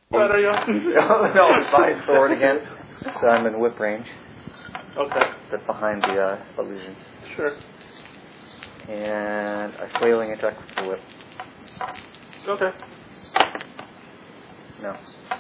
What are you? No, it's fine. Forward again. So I'm in whip range. Okay. But behind the illusions. Sure. And a flailing attack with the whip. Okay. No.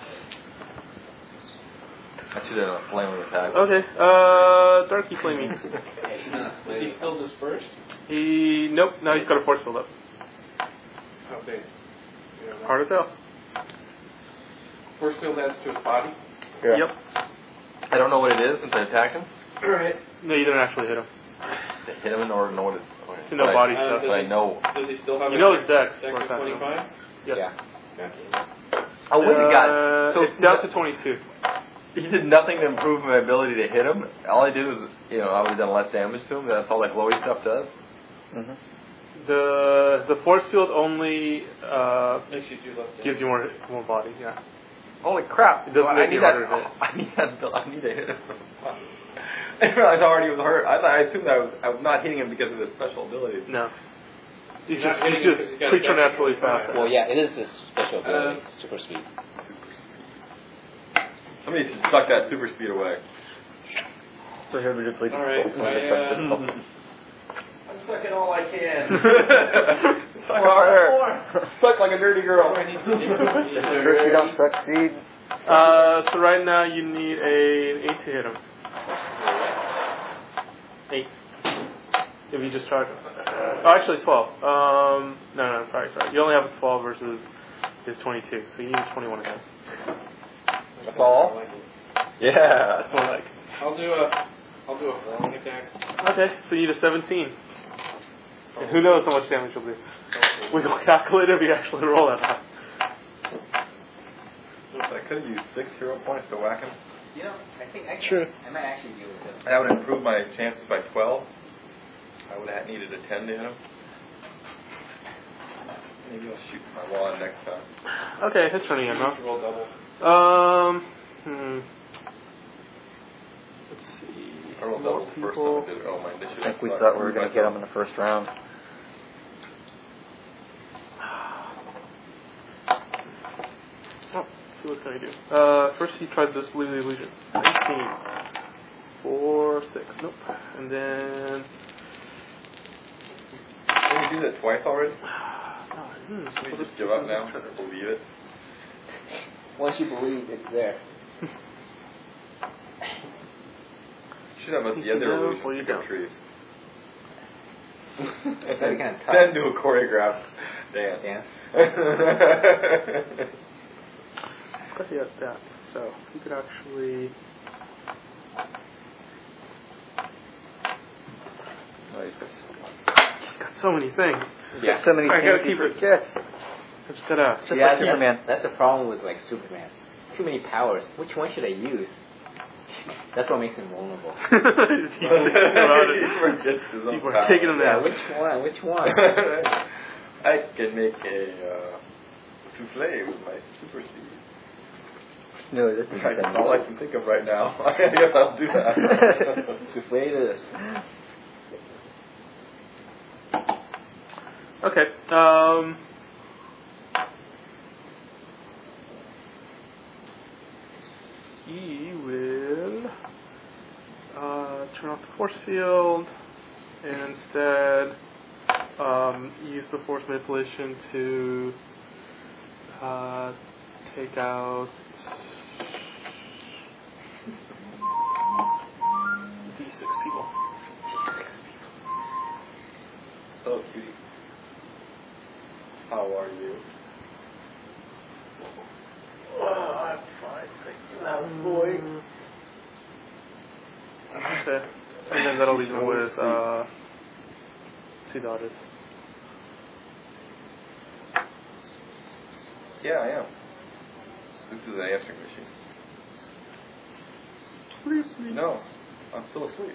I should have done a flailing attack. Okay. Darky flaming. Is he still dispersed? Nope. Now he's got a force field up. How big? Hard to tell. Force field adds to his body? Yeah. Yep. I don't know what it is since I attacked him. Alright. No, you didn't actually hit him. To hit him in order to know what it is. To know body stuff. But I know. Does he still have You know his dex. Dex of 25? Yes. Yeah. I would have got. So it's down to 22. He did nothing to improve my ability to hit him. All I did was, I would have done less damage to him. That's all that glowy stuff does. Mm-hmm. The force field only Makes you do less damage. gives you more body. Yeah. Holy crap! It doesn't I make need you that. harder to hit. I need to hit him. I realized I already was hurt. I assumed I was not hitting him because of his special abilities. No. He's You're not hitting him 'cause just he's got preternaturally a dex of fast. Well, yeah, it is this special ability, super speed. Somebody should suck that super speed away. Prohibitively All right. difficult. I'm sucking all I can. Suck like a dirty girl. If you don't succeed. So right now you need an 8 to hit him. 8. If you just charge him. Oh, actually 12. No, sorry. You only have a 12 versus his 22, so you need a 21 again. That's all? Yeah. That's more like. I'll do a flailing attack. Okay, so you need a 17. And who knows how much damage you'll do. We will calculate if you actually roll that high. I could have used 6 hero points to whack him. I think True. I might actually deal with it. That would improve my chances by 12. I would have needed a 10 to hit him. Maybe I'll shoot my wand next time. Okay, his turn again, You roll double. Let's see. I rolled double the first time I did it. Oh, my initiative. I think we thought we were going to get him in the first round. Oh, see what's going to do. First he tries to disbelieve the illusion. 19. 4, 6. Nope. And then. Didn't you do that twice already? Can Can we just give up now? Believe it? Once you believe it's there. Should have the other illusion to tree. Then do a choreographed dance. Of course he has that. So he could actually. Oh, he's Got so many things. Yeah. So many I gotta things keep he it. forgets. I just gotta. Just like Superman. That's the problem with like Superman. Too many powers. Which one should I use? That's what makes him vulnerable. People are taking him Yeah, down. which one? I can make a souffle with my super speed. No, this is That's all I can think of right now. I guess I'll do that. Souffle this. Okay. He will turn off the force field and instead use the force manipulation to take out these 6 people. So cutie. How are you? I'm fine. Thank you, house boy. Okay. And then that'll leave him with 2 daughters. Yeah, I am. This is an answering machine. No, I'm still asleep.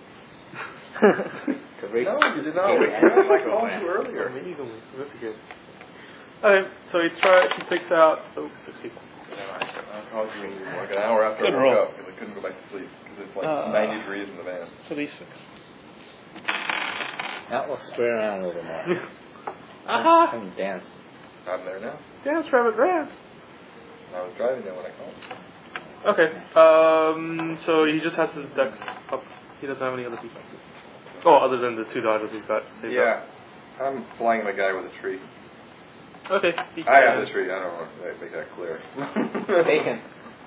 No, you did not wake me up. I called you earlier. Easily. That's good. Okay, so he takes out 6 people. I called you like an hour after I woke up because I couldn't go back to sleep because it's like 90 degrees in the van. So these 6. Now we'll spray around a little more. Aha! And dance. I'm there now. Dance, rabbit, dance. I was driving there when I called. Okay. So he just has his dex up. He doesn't have any other defenses. Oh, other than the 2 dodges he's got saved Yeah. I'm flying the guy with a tree. up. Okay. I have the tree. I don't want to make that clear. Bacon.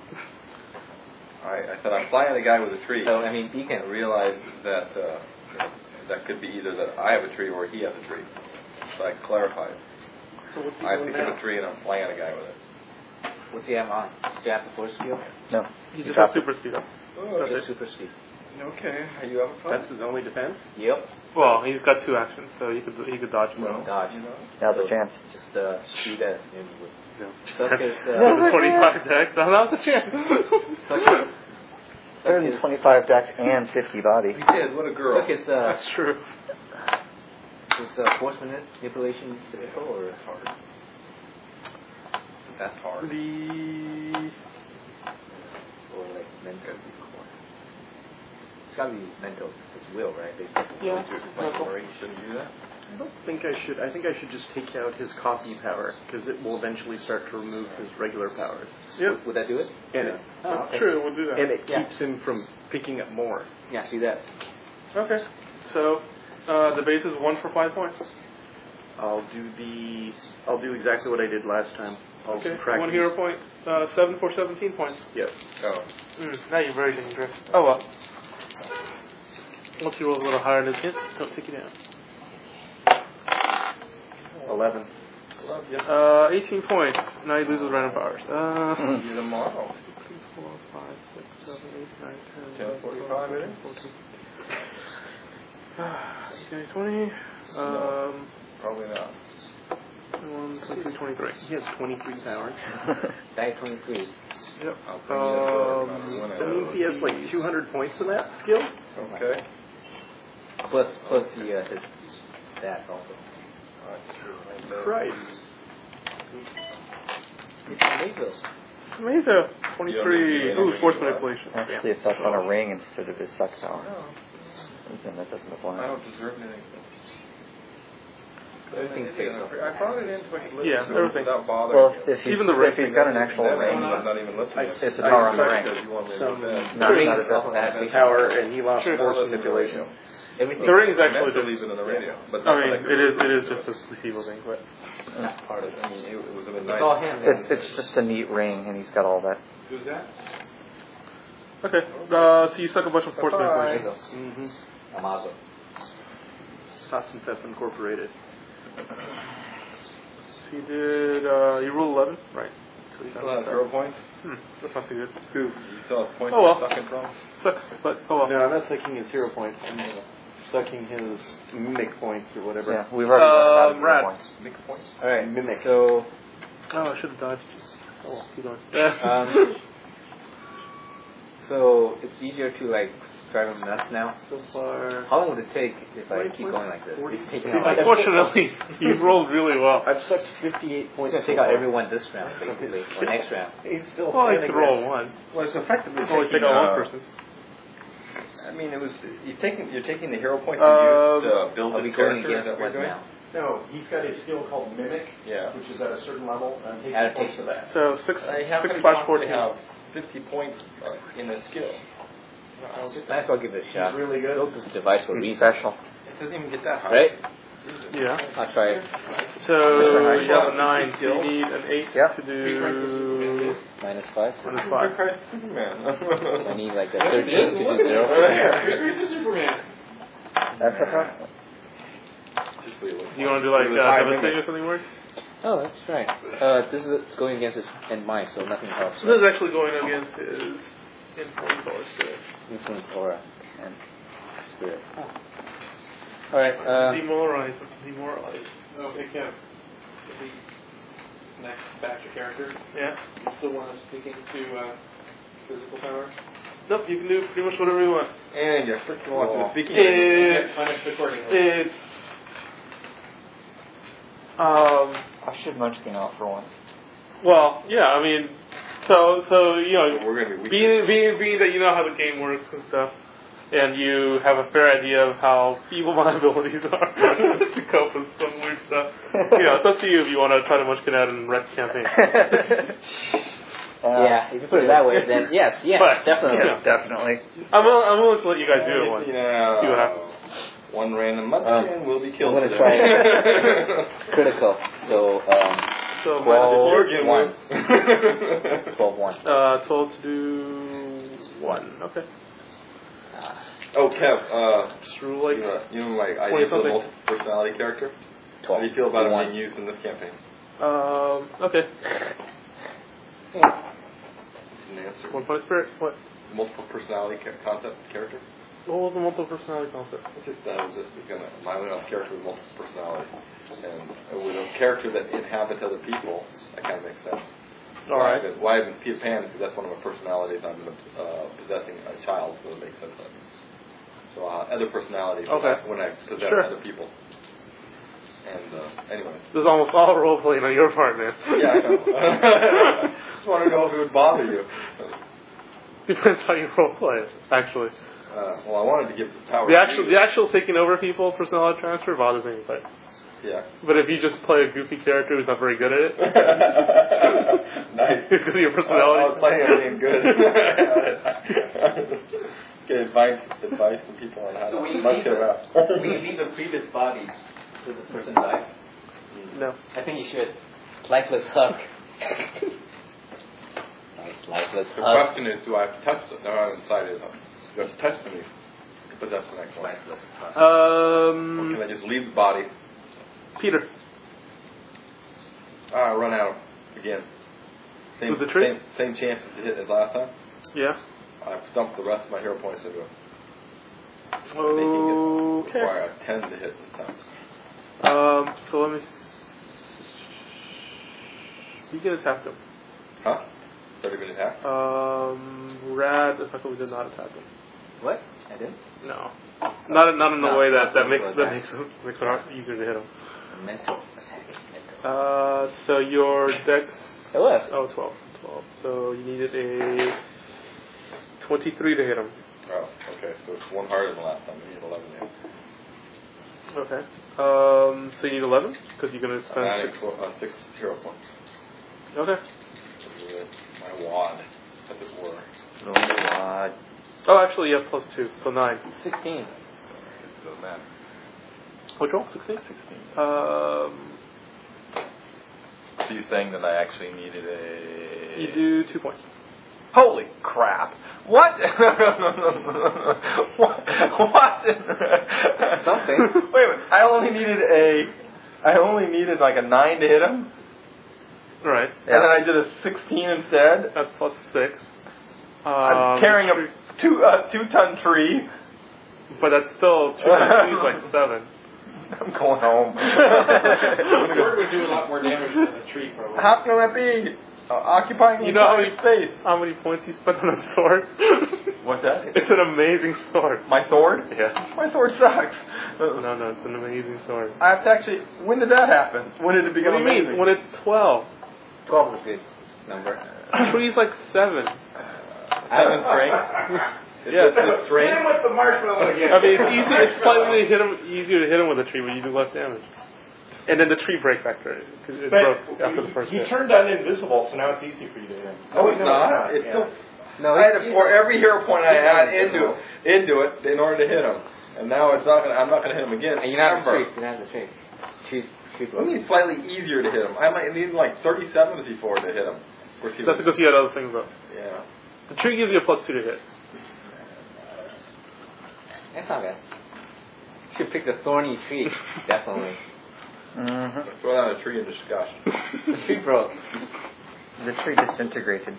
I said I'm flying the guy with a tree. Oh, I mean, Beacon. I realized that that could be either that I have a tree or he has a tree. So I clarified. So what's he I doing picked up now? a tree and I'm flying a guy with it. What's he have on? Does he have the force field? No. He just dropped has super speed up. Oh, Just super speed. okay. You have a problem? That's his only defense? Yep. Well, he's got 2 actions, so he could dodge well. Dodge. You know? Now's the chance. Just shoot at him with. No. Suck his. With a 25 dex. Now's the chance. Suck his. 125 dex and 50 body. He did. What a girl. Suck his. That's true. Is force manipulation difficult or hard? That's hard. The Or like mental? It's gotta be mental. It's his will, right? Basically. Yeah. You shouldn't do that. I don't think I should. I think I should just take out his copy power, because it will eventually start to remove his regular powers. Yep. Would that do it? And Yeah. it, Oh, okay. True, we'll do that. and it Yeah. keeps him from picking up more. Yeah, see that. Okay. So the base is 1 for 5 points. I'll do exactly what I did last time. I'll Okay. subtract 1 these- hero point. 7 for 17 points. Yes. Oh. Now you're very dangerous. Oh well. Once you roll a little higher than his hit, don't take you down. 11. Love you. 18 points. Now he loses random powers. You tomorrow. 2, 4, 5, 6, 7, 8, 9, 10, 10:45 it is? 18, 20. Probably not. 21, 22, 23. He has 23 powers. Die 23. Yep. I'll bring you that door, no matter when I That means do. he has like 200 points in that skill. Okay. Plus the his stats also. Christ. It's amazing. Amazing. 23. Yeah, Ooh, force manipulation. Actually, it's up on a ring instead of his suck power. Then that doesn't I apply. don't deserve anything. Everything's based off. I brought it in so I could listen Yeah, to it everything. without bothering Well, you. if he's, Even the ring. if he's got an actual Then ring, I'm not even listening. it's a power on the ring. Because you want me to Some- do that. No, Ring not is also exactly. has Power, and he lost Sure. force manipulation. Everything. The ring is I meant actually to just. leave it in the radio, but I mean, it is just a placebo thing, but. Not part of it. I mean, it would have been It's all nice. him. It's just a neat ring, and he's got all that. Who's that? Okay. So you suck a bunch of force Bye-bye. manipulation. Mm-hmm. Amazo. Sassenfest Incorporated. So you did. You rolled 11, right? So you Still have 0 points? That's not too good. Who? You still have points Oh, well. you're sucking from? Sucks, but oh well. No, I'm not sucking his 0 points. I'm sucking his mimic points or whatever. Yeah, we've already Rad. got points. Make points? All right. Mimic. So Oh, I should have dodged. Oh well, keep going. so it's easier to like drive him nuts now. So far. How long would it take if I keep going like this? He's taking out. Unfortunately, you rolled really well. I've sucked 58 He's points. gonna take out everyone this round, basically, or next round. He's still Well, you standing could roll there. one. Well, it's effectively Only take out one person. I mean, it was you're taking the hero points Um, you used to build Are this we going character. Is against that what what you're doing? now? No, he's got a skill called Mimic, Yeah. which is at a certain level, and I'm taking Adaptation. points for that. So 6 I happen to 6/14. have 50 points in the skill. Might as well give it a shot. He's really good. Built this device for a He's reason, special. It doesn't even get that high. right? Yeah. I'll try it. So you have a 9. So you need an 8 Yep. to do -5. minus Look 5. at Superman. I need like a 13 to do 0. Here's the Superman. That's a problem. Do you want to do like Devastating or something more? Oh, that's right. This is going against his and mine, so nothing helps. This is actually going against his influence or spirit. Influence aura and spirit. All right. Demoralize. Demoralize. So, hey, Kim. The next batch of characters, Yeah. you still want to speak into physical power? Nope. You can do pretty much whatever you want. And you're freaking on to speaking. It's Punished accordingly. it's I should munchkin out for once. well, yeah. I mean, so you know, We're going to be being that you know how the game works and stuff, and you have a fair idea of how feeble my abilities are to cope with some weird stuff. It's up to you if you want to try to munchkin out and wreck the campaign. Yeah, if you put it that way, then yes, But, definitely. Definitely. I'm willing to let you guys do it once. See what happens. One random munchkin will be killed. I'm going to today. try critical. So, So 12-1. 12-1. 12 to do 1. Okay. Oh, Kev, Just rule like you know my idea 20 for the something. multi-personality character? 12. How do you feel about it 1. being used in this campaign? Okay. An answer. 1 point spirit. What? Multiple personality concept character? What was the multiple personality concept? It's just gonna mildly enough character with multiple personalities, and with a character that inhabits other people, that kind of makes sense. All right. Why I've been Peter Pan because that's one of my personalities. I've been possessing a child, so it makes sense. So other personalities when I possess other people. And anyway. This is almost all role playing on your part, man. Yeah, I know. Just wanted to know if it would bother you. Depends how you role play it, actually. Well, I wanted to give the power. The actual taking over people personality transfer bothers me, but yeah. But if you just play a goofy character who's not very good at it, nice. because of your personality. I was playing everything good. Okay, advice from people on how So to much it out. we leave the previous body with the person died. No. I think you should. Lifeless husk. Nice lifeless The husk. question is, do I have to touch them? No, I'm inside it. Do I have to touch them to possess the next one? Lifeless husk. Or can I just leave the body? Peter. Run out again. Same, With the tree? Same chances to hit as last time. Yeah. I've stumped the rest of my hero points into it. Okay. Require a 10 to hit this time. So let me. You can attack them. Huh? Has already been attacked? Rad effectively did not attack them. What? I didn't? No. Not in the way that makes it hard, easier to hit them. A mental attack. Mental. So your dex. It was. 12. So you needed a 23 to hit him. Oh, okay. So it's one harder than last time. I need 11 now. Okay. So you need 11? Because you're going to spend I'm adding 6 hero points. Okay. My wad, as it were. Oh, actually, you have plus 2, so 9. 16. It doesn't matter. Which roll? 16? 16. So you're saying that I actually needed a... You do 2 points. Holy crap. What? What? Something. Wait a minute. I only needed like a 9 to hit him? Right. And then I did a 16 instead? That's plus 6. I'm carrying a 2-ton tree. But that's still 2 times 2 is like 7. I'm going home. The sword would do a lot more damage than the tree, probably. How can that be? Occupying the You know entire space. how many points you spent on a sword? What's that? It's an amazing sword. My sword? Yeah. My sword sucks. No, it's an amazing sword. I have to actually... When did that happen? When did it What become do you amazing? mean? When it's 12. 12 is a good number. Tree's like 7. 7 strength? Yeah, it's strength. with the marshmallow again. I mean, it's slightly easier to hit him with a tree, but you do less damage. And then the tree breaks after it. 'Cause it broke after the first hit. turned on invisible, so now it's easy for you to hit. Oh, it's not? It's still... No, I had to pour every hero point I had into it in order to hit him. And now it's not gonna, I'm not going to hit him again. And you're not the ever. tree. You're not the tree. Tree I mean, slightly easier to hit him. I might need like 37 before to hit him. That's because you had other things up. Yeah. The tree gives you a plus 2 to hit. That's not bad. You should pick the thorny tree. Definitely. Mm-hmm. Throw down a tree in disgust. The tree broke. The tree disintegrated.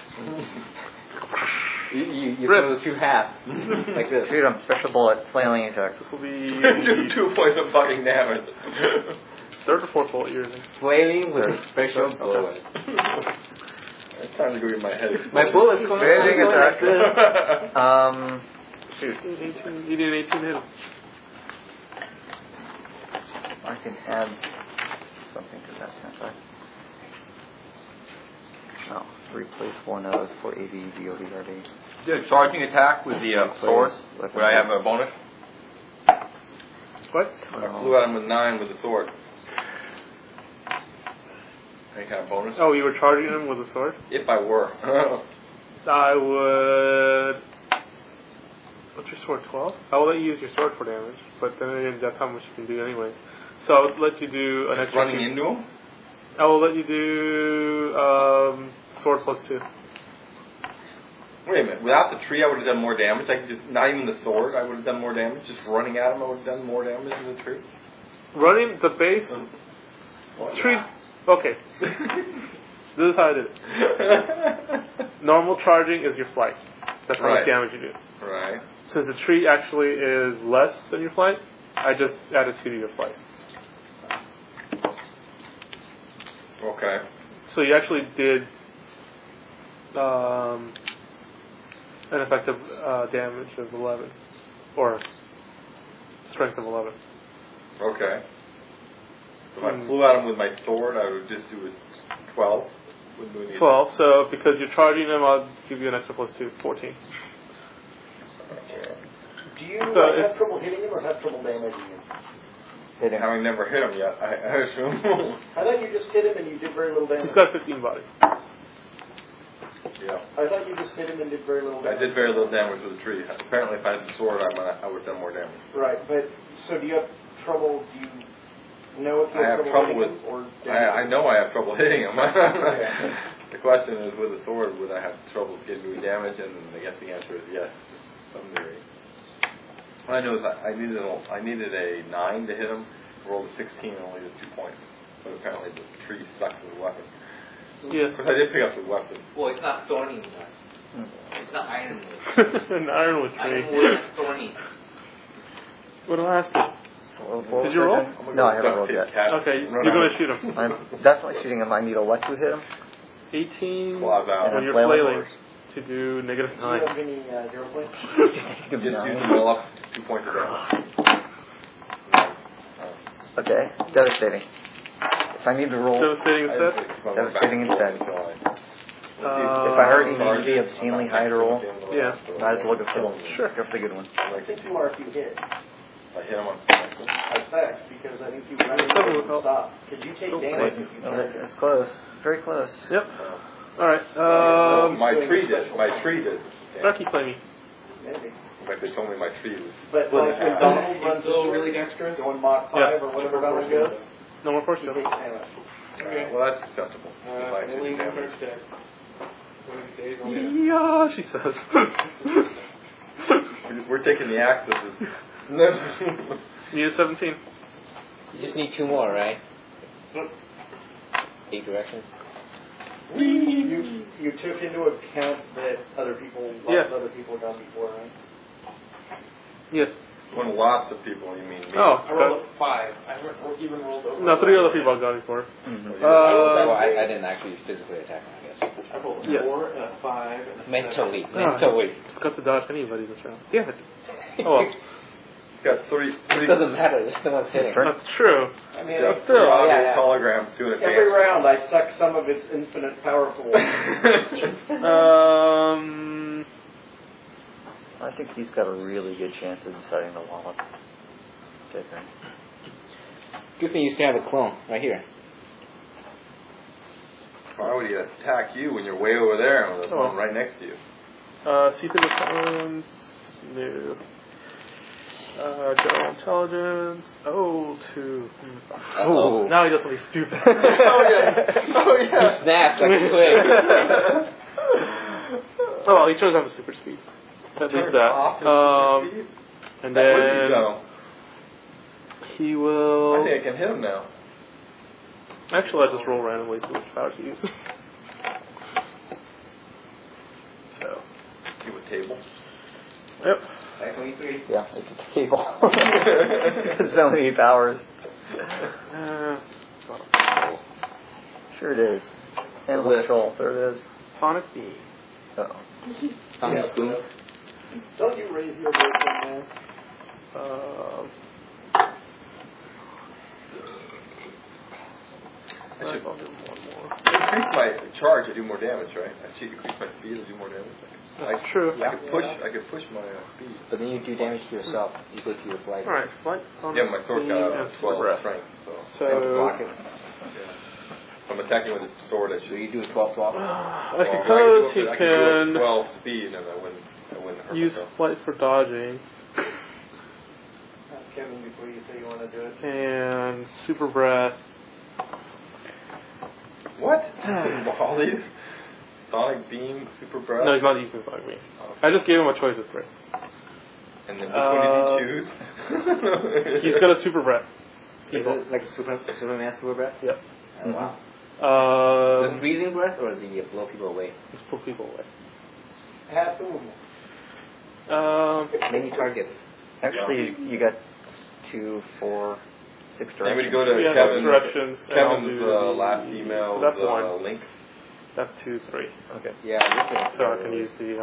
You throw the 2 halves. Like this. Shoot him, special bullet, flailing attack. This will be Do 2 points of fucking damage. 3rd or 4th bullet you're using. Flailing with a special Okay. bullet. It's time to go get my head. My bullet's going Raising to attack. like this. Shoot. 18, you did 18 to hit him. I can add something to that, can't I? No. replace one of for AV, VOD, RD. Yeah, charging attack with the sword. Would I have a bonus? What? I flew at him with 9 with the sword. Any kind of bonus? Oh, you were charging him with a sword? If I were. I would... What's your sword, 12? I will let you use your sword for damage, but then again, that's how much you can do anyway. So I would let you do an extra... Running into him? I will let you do sword plus 2. Wait a minute. Without the tree, I would have done more damage. I could just, not even the sword, I would have done more damage. Just running at him, I would have done more damage than the tree. Running the base... Tree... Okay. This is how I did it. Normal charging is your flight. That's how much damage you do. Right. Since the tree actually is less than your flight, I just added 2 to your flight. Okay. So you actually did an effective damage of 11. Or strength of 11. Okay. So if I flew at him with my sword, I would just do a 12. 12, so because you're charging him, I'll give you an extra plus 2, 14. Do you have trouble hitting him or have trouble damaging him? Hit him. Having never hit him yet, I assume. I thought you just hit him and you did very little damage. He's got 15 body. Yeah. I thought you just hit him and did very little damage. I did very little damage with the tree. Apparently, if I had the sword, I would have done more damage. Right, but so do you have trouble? Do you know if you I have trouble with. hitting him or I know I have trouble hitting him. The question is, with a sword, would I have trouble getting doing damage? And I guess the answer is yes, to some degree. What I know is I needed a 9 to hit him. Rolled a 16 and only did 2 points. But apparently the tree sucks as a weapon. Yes. Because I did pick up the weapon. Well, it's not thorny enough. It's not ironwood. An ironwood tree. Ironwood is thorny. What do I ask you? What Did you roll? No, I haven't rolled yet. Okay, you're going to shoot him. I'm definitely shooting him. I need a what to hit him? 18 Flav out. when you're flailing flailing to do negative do you have 9. any 0 points? Just use them all up 2 points of damage. Okay, devastating. If I need to roll, Devastating instead? Devastating instead. If Uh, I heard he needed to be obscenely high to roll, Yeah. might as well go for it. Sure. Go for the good one. I think you are if you hit. I hit him on Effect, because I think you run Double and stop. Because you take damage if you Oh, hit. that's close. Very close. Yep. Alright, my tree did. My tree did. Becky, play me. Maybe. In fact, they told me my tree was. But like when Donald runs still this way, really dexterous? going Mach 5 Yes. or whatever Donald goes, No more force he field. takes damage. Well, that's acceptable. If I did damage. Yeah, she says. We're taking the axes. Need a 17. You just need 2 more, right? 8 directions. You took into account that other people, lots of other people have gone before, right? Yes. When lots of people, you mean me? Oh, I rolled a 5. I even rolled over. no, 3 other people have gone before. Well, I didn't actually physically attack him, I guess. I rolled a Yes. 4 and a 5 and a 7. Mentally. Got to dodge anybody this round. Yeah. Oh well. Got three It doesn't matter. Just the one's hitting. That's true. I mean, got still, three obvious yeah. holograms doing it. every round I suck some of its infinite powerful. I think he's got a really good chance of deciding to wallop. Okay, then. Good thing you used to have a clone right here. Why would he attack you when you're way over there and there's one right next to you? See through the phones. No. General intelligence. Oh, 2. Oh. Now he does something stupid. He snaps like a twig. Oh, well, he chose to have a super speed. At least that. And Where did he then go? he will. I think I can hit him now. Actually, I'll just roll randomly to which power to use. So. Do a table. Yep. Yeah, it's a table. So many powers. Sure it is. Animal control, there it is. Sonic B. Uh-oh. Sonic boom. Don't you raise your voice on that? I'll give him one more. increase my charge, I do more damage, right? I should increase my speed, I do more damage. That's true. I could push my speed. But then you do damage to yourself. You go to your flight. Alright, flight. Yeah, my sword got 12 strength, so. Block it. If I'm attacking with a sword, I So should. you do a 12-12. I suppose he I can do a 12 speed, and I wouldn't hurt use myself. flight for dodging. Ask Kevin before you say you want to do it. And super breath. What? All these? Sonic beam, super breath? No, he's not using Sonic Beam. I just gave him a choice of three. And then which one did you choose? He's got a super breath. Is it like Superman super breath? Yep. Oh, wow. The Um, freezing breath or the blow people away? just pull people away. Many targets. Actually, you got 2, 4, 6 I'm going to directions. go to Yeah, Kevin's, directions. and I'll Kevin's do- last email, So that's one. link. That's 2, 3. Okay. Yeah. So I can use the.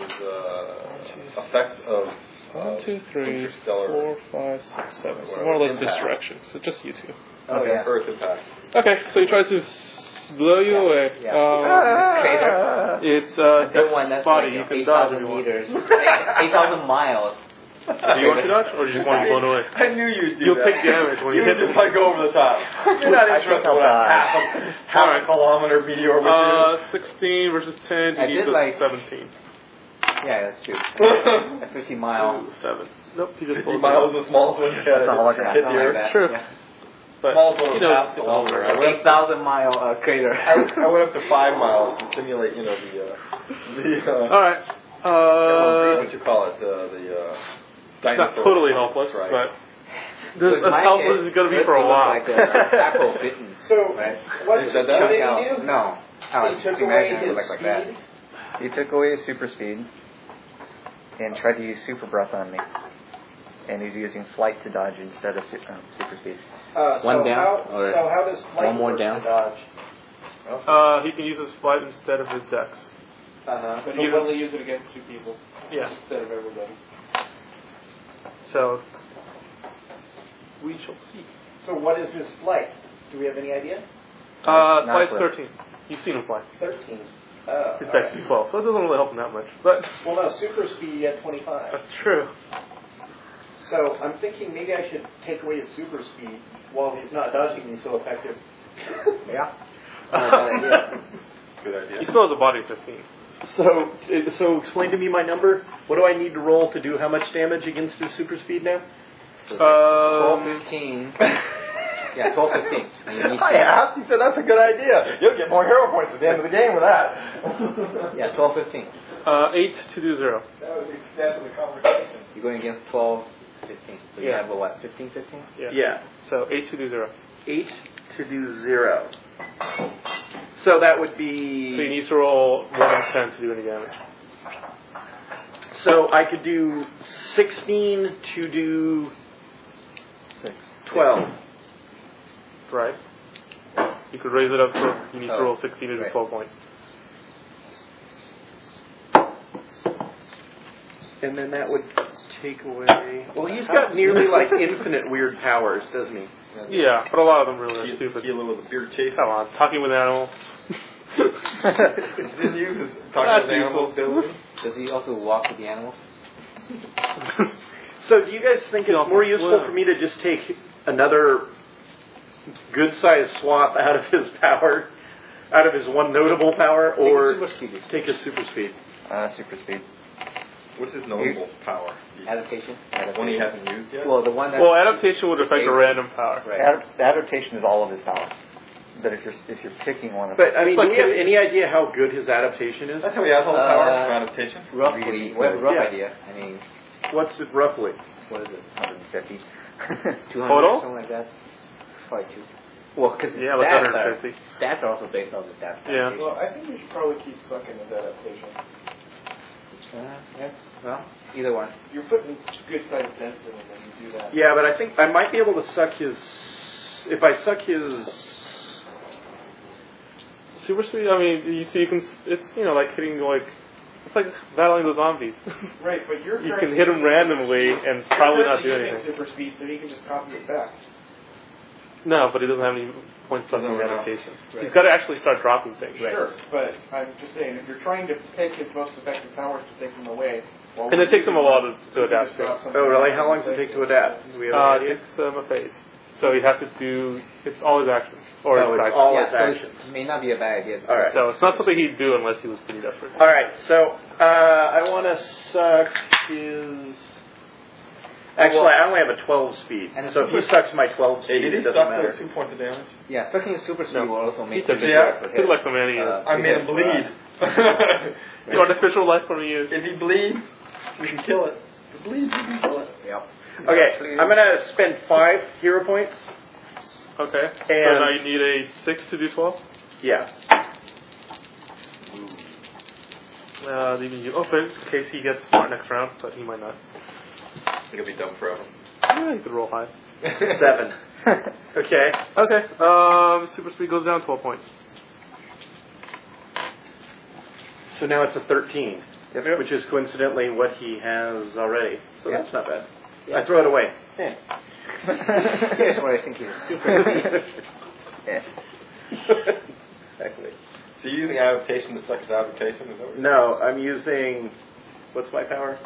Effect of 1, 2, 3, interstellar 4, 5, 6, 7. So whatever, more or less this impact. direction. So just you two. Oh, yeah. Earth impact. Okay, so he tries to blow you away. Yeah. Crater. It's Good one. That's spotty. like You can dodge if 8,000 you want. meters. 8,000 miles. Do you want to dodge, or do you just want to be blown away? I knew you'd do You'll that. take damage when you hit just him. like go over the top. You're not interested in half a kilometer meteor with you. 16 versus 10. I He did needs like- 17. Yeah, that's true. That's 50 miles. 7. Nope, he just 50 pulls miles it. is the smallest one you had. That's a hologram. Hit the Something like earth. that. True. Yeah. But, Smallest one was you know, half the kilometer. I went 8,000 mile crater. I went up to 5 miles to simulate, the Alright. what you call it, the dinosaur. Not totally helpless, right. but as helpless as it's going to be for a while. Like a apple bitten. So, Right. what Is did that he Out. do? No. Oh, He took imagine away it his like that. speed. He took away his super speed and tried to use super breath on me. And he's using flight to dodge instead of super speed. One down, So or how does flight one more work down? to dodge? He can use his flight instead of his dex. But he'll only use it against 2 people Yeah. instead of everybody. So, we shall see. So what is his flight? Do we have any idea? Flight's clear. 13. You've seen him fly. 13. His dex is 12, so it doesn't really help him that much. But Well, no, super speed at 25. that's true. So I'm thinking maybe I should take away his super speed while he's not dodging me so effective. Yeah. Good idea. He still has a body of 15. So explain to me my number. What do I need to roll to do how much damage against his super speed now? 12, 15. Yeah, 12, 15. And you need I asked. He said that's a good idea. You'll get more hero points at the end of the game with that. Yeah, 12, 15. 8 to do 0. That was the extent of the conversation. You're going against 12, 15. So you Yeah. have what, 15, 15? Yeah. So 8 to do 0. 8 to do 0. So that would be... So you need to roll more than 10 to do any damage. So I could do 16 to do 6. 12. Right? You could raise it up so you need to Oh, roll 16 to do right. 12 points. And then that would take away... Well, he's got nearly like infinite weird powers, doesn't he? Yeah, but a lot of them really are stupid. Heal with a beard chase. Come on, talking with an animal. Didn't you? Talking That's with animals, ability? Does he also walk with the animals? So do you guys think it's more useful for me to just take another good-sized swap out of his power, out of his one notable power, or Super speed is take his super speed? Super speed. What's his notable power? adaptation. One he hasn't used yet? Well, the one that. Well, adaptation would affect a random power. Right. Adaptation is all of his power. But if you're picking one of But I mean, It's like do we have any idea how good his adaptation is? That's how he has all the power for adaptation? Roughly, Really we have a rough Yeah. idea. I mean, What's it roughly? what is it? 150. 200 Total? something like that. Probably two. Well, because Yeah, like 150. stats are also based on the stats. Yeah. Well, I think we should probably keep sucking his adaptation. Yes. Well, either one. You're putting good sized dents in him when you do that. Yeah, but I think I might be able to suck his. If I suck his. Super speed. I mean, you see, you can. It's like hitting It's like battling the zombies. Right, but you're You can hit them randomly and probably not do anything. Super speed, so he can just copy it back. No, but he doesn't have any points left in the application. Right. He's got to actually start dropping things. Sure, but I'm just saying, if you're trying to take his most effective powers to take them away, and it takes him a while to adapt. Oh, really? How long does it take to adapt? Do we have an idea? It takes him a phase. So he'd have to do, it's all his actions. Or it's his all actions. his actions. It may not be a bad idea. All right. So it's not something he'd do unless he was pretty desperate. All right, so I want to suck his... Actually, I only have a 12 speed. And so if he sucks my 12 speed, did it he doesn't suck matter. those 2 points of damage? Yeah, sucking his super speed will also make He him took like the man he is. I made him bleed. The artificial life from he is. If he bleeds, we can kill it. If he bleeds, we can kill it. Yep. Okay, I'm going to spend 5 hero points. Okay. So And- now you need a 6 to do 12? Yeah. Leaving you open in case he gets smart next round, but he might not. I think it'll be dumb forever. Yeah, you could roll high. 7. Okay. Okay. Super speed goes down 12 points. So now it's a 13, which is coincidentally what he has already. So that's not bad. I throw it away. Yeah. Here's what I think he's super. Yeah. Exactly. So you're using adaptation to suck his adaptation? Is that what you're No, I'm using... What's my power?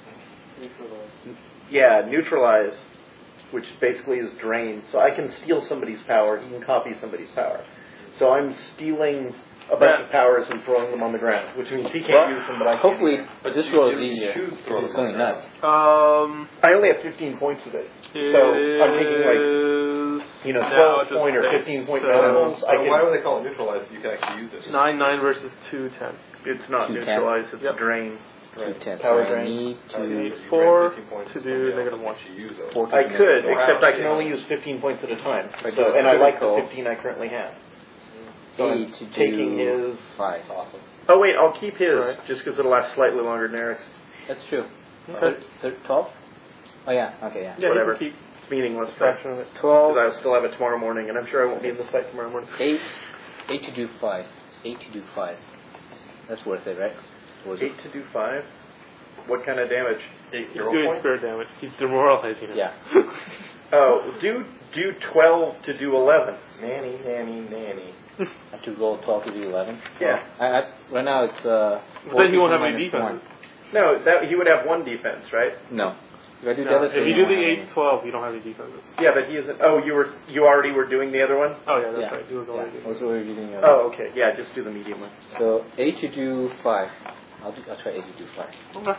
Yeah, neutralize, which basically is drain. So I can steal somebody's power. He can copy somebody's power. So I'm stealing a bunch of powers and throwing them on the ground, which means he can't use them, but I can. Hopefully, this roll is easier. He's going nuts. I only have 15 points of it. So I'm taking like, 12-point or 15-point medals. why would they call it neutralized if you can actually use it? 9 versus 2, 10. It's not 2, neutralized, it's Yep. drain. 2 Power so I drain. need You to need 4 to do negative 1. I could, except I can only use 15 points at a time. So, and I like the 15 I currently have. So I'm to taking his... 5. Awesome. Oh wait, I'll keep his, Right. just because it'll last slightly longer than Eric's. That's true. Okay. 12? Oh yeah, okay, yeah. Yeah, Whatever. you can keep It's meaningless. fraction of it. Because I'll still have it tomorrow morning, and I'm sure I won't be in this fight tomorrow morning. 8 to do 5. 8 to do 5. That's worth it, right? 8 to do 5? What kind of damage? He's doing spirit damage. He's demoralizing him. Yeah. Oh, do 12 to do 11. Nanny. I have to roll 12 to do 11? Yeah. Right now it's... Then he won't have any defense. No, he would have 1 defense, right? No. If I do the No, other if thing, you do I the won't 8 have to 12, you don't have any defenses. Yeah, but he isn't. Oh, you already were doing the other one? Oh, yeah, that's Yeah. right. He was any. already Yeah, also we're using the other. Oh, okay. Yeah, just do the medium one. So 8 to do 5. I'll try 8 to do 5. Okay.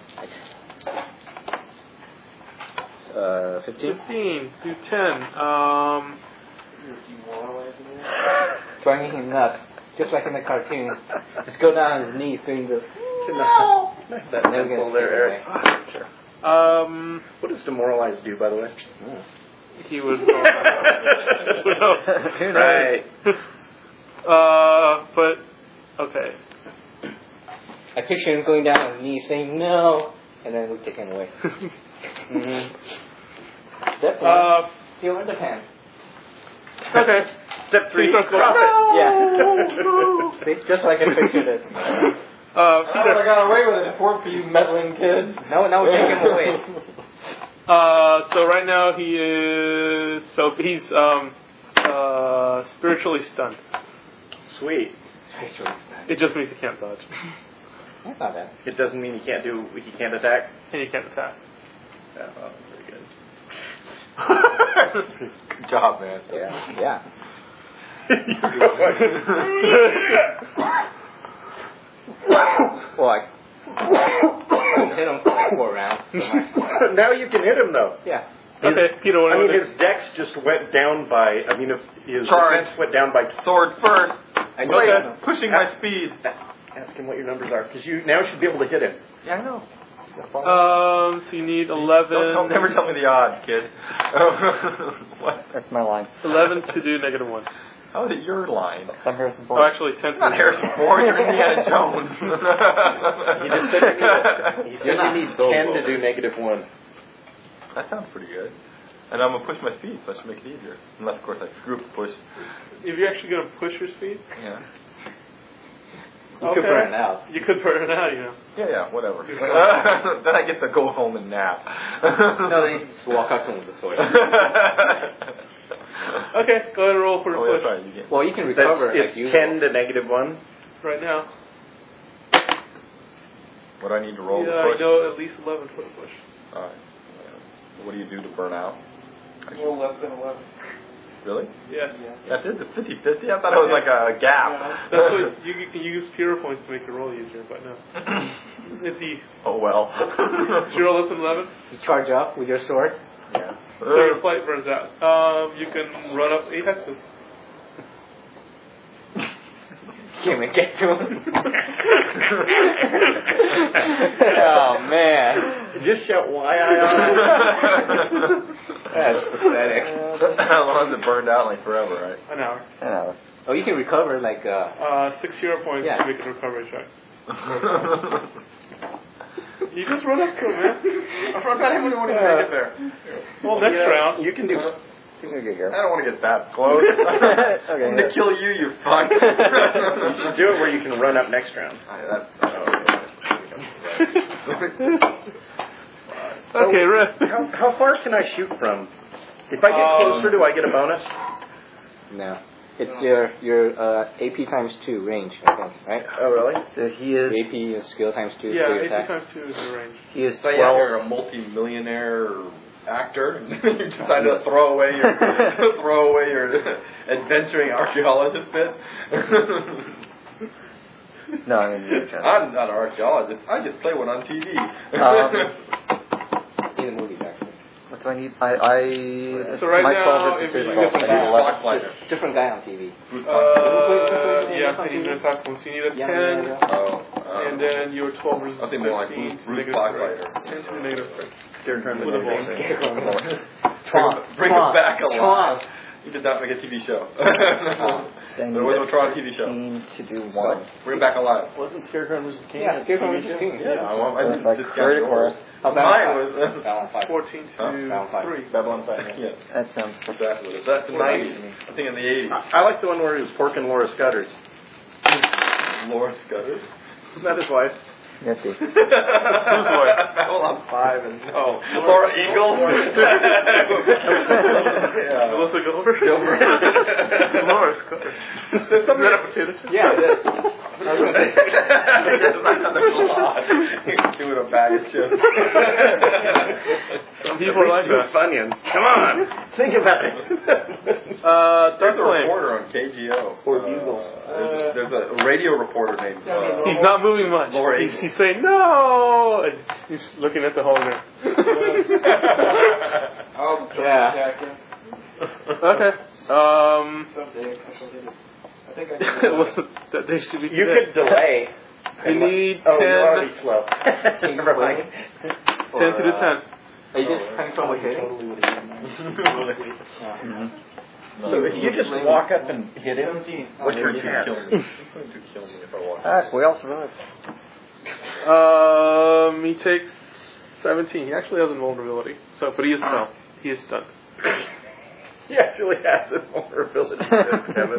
15? 15 do 10. Driving him nuts. Just like in the cartoon. Just go down on his knees doing the... That Never gonna nipple there, Eric. Sure. What does demoralize do, by the way? He would. Right. But okay. I picture him going down on his knees saying no, and then we take him away. Step 1. Steal underhand. Okay. Step 3. He starts going, Drop it. Yeah. Just like I pictured it. Peter. I got away with it. Poor for you meddling kids. No, we take him away. So right now he's spiritually stunned. Sweet. It just means he can't dodge. That's not bad. It doesn't mean he can't attack. And he can't attack. Yeah, well, pretty good. Good job, man. Yeah. Well, I hit him for like 4 rounds. So Now you can hit him, though. yeah. Okay, Peter, what do you want to his dex just went down by, if his Charge. defense went down by... Sword first. I know Wait, that. pushing my speed. Ask him what your numbers are, because you now should be able to hit him. Yeah, I know. So you need 11. Never tell me the odds, kid. What? That's my line. 11 to do negative 1. How is it your line? I'm Harrison Oh, Ford. actually, 10 to Not Harrison Ford, you're Indiana Jones. He just said he needs 10 to do negative 1. That sounds pretty good. And I'm going to push my speed, so that should make it easier. Unless, of course, I screw up the push. If you're actually going to push your speed? Yeah. You could burn it out. You could burn it out, you know. Yeah, whatever. Then I get to go home and nap. No, then you just walk up to him with the sword. Okay, go ahead and roll for the Oh, that's push. right. You get. Well, you can recover It's like you 10 to -1. Right now. What do I need to roll Yeah, to I push? go at least 11 for the push. All right. What do you do to burn out? Roll less than 11. Really? Yeah. That is a 50-50? I thought it was like a gap. That's what you can use hero points to make the roll easier, but no. It's the Oh, well. zero less than 11. You charge up with your sword. Yeah. So your flight burns out. You can run up 8 hexes. Can't even get to him. Oh man. Just shout YI. That's pathetic. How long is it burned out? Like forever, right? An hour. Oh, you can recover like 6 hero points Yeah. to make a recovery check. You just run up to him, man. I forgot him when he wanted to make it there. Well, next round. You can do. I don't want to get that close. I'm going to kill you, you fuck. You should do it where you can run up next round. Okay, Rick. How far can I shoot from? If I get closer, do I get a bonus? no. It's your AP times 2 range, I think, right? Oh, really? So he is. AP is skill times 2 Yeah, for your 80 attack. times 2 is the range. He is So 12. you're a multi-millionaire actor, and you decide to throw away your adventuring archaeologist bit. No, I mean, I'm not an archaeologist. I just play one on TV. In the movies, actually. what do I need? So right my now, 12 if versus you his get 12. the I need 11. Blacklighter. Different guy on TV. Yeah, I need an attack bonus. You need a 10, and then your 12 versus I think more like 15 to Bruce negative Blacklighter. 10 to negative 3. With a Bring it back alive. You did not make a TV show. Saying There was a Tron TV show. 15 to do 1. Bring it back alive. Wasn't Scarecrow vs. King? Yeah, Scarecrow vs. King. Yeah, I Like discount critical. yours. How Mine about was Babylon 5? 14 to Round 5. 3. Babylon 5. Yes, That sounds. exactly. That's the 90s. I think in the 80s. I like the one where he was porking Laura Scudder's. Laura Scudder. Isn't that his wife? Nifty. Whose voice? Babylon 5 and Laura Eagle. Melissa Gilbert? Laura Scudder. Is that a potato chip? Yeah, it is. Doing a bag of chips. Some people like that. Funyuns. Come on. Think about it. Dark There's a Flame. reporter on KGO. Or Bugle. There's a radio reporter named. He's not moving much. Laura He's Eagle. saying, no! And he's looking at the hologram. Yeah. Okay. Someday. I think I That day should be You today. could delay. You need 10, Oh, you're already slow. Never mind. 10 to do 10. Are you just contemplating? So if you just walk up and hit him, what's your chance? Kill me. He's going to kill me if I watch. We all survived. He takes 17. He actually has invulnerability. So, but he is stunned. He is stunned. He actually has a vulnerability, Kevin.